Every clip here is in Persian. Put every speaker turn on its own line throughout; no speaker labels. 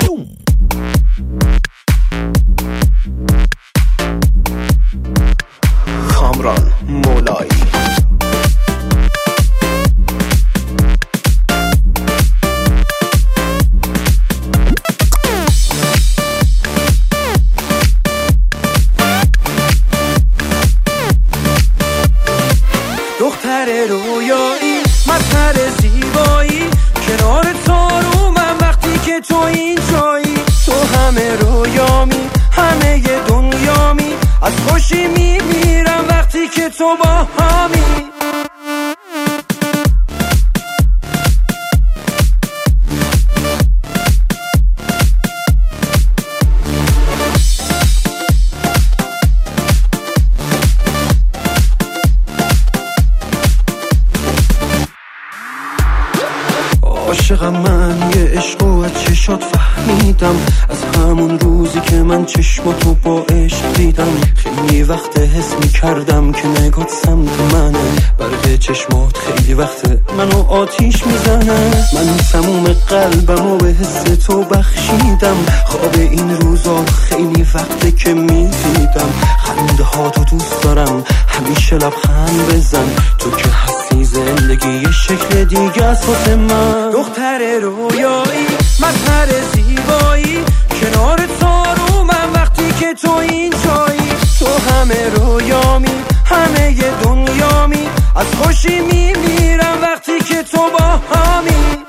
کامران مولایی
دختر رویایی مظهر زیبایی کنار تو من وقتی که تو اینجایی تو همه رویامی همه دنیامی از خوشی میمیرم وقتی که تو با همی عاشقم من یه عشق و از چشات فهمیدم از همون روزی که من چشماتو با عشق دیدم خیلی وقت حس میکردم که نگات سمت منه برق چشمات خیلی وقت منو آتیش میزنه من تموم قلبمو به حس تو بخشیدم خواب این روزا خیلی وقته که میدیدم خنده هاتو دوست دارم همیشه لبخند بزن تو که هستی زندگی یه شکل دیگه است واسه من دختر رویایی مظهر زیبایی کنار تو من وقتی که تو اینجایی تو همه رویامی همه دنیامی از خوشی میمیرم وقتی که تو با همی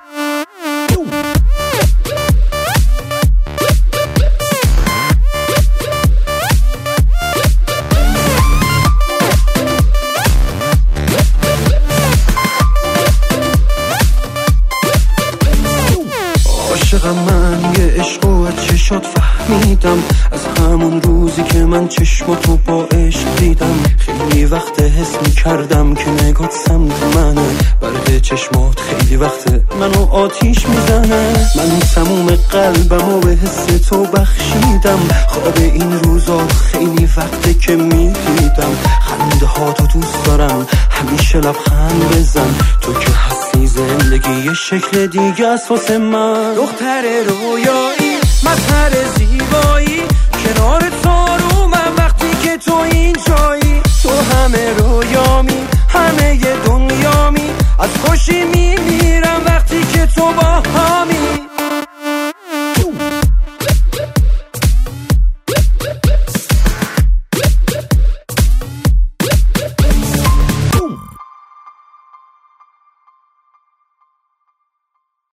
عاشقم من یه عشق و از چشات فهمیدم از همون روزی که من چشماتو با عشق دیدم خیلی وقت حس میکردم که نگات سمت منه برق چشمات خیلی وقت منو آتیش میزنه من تموم قلبمو به حس تو بخشیدم خواب این روزا خیلی وقته که میدیدم خنده هاتو دوست دارم همیشه لبخند بزن تو که هستی زندگی یه شکل دیگه است واسه من دختر رویایی مظهر زیبایی کنار تو من وقتی که تو اینجایی تو همه رویامی همه دنیامی از خوشی میمیرم وقتی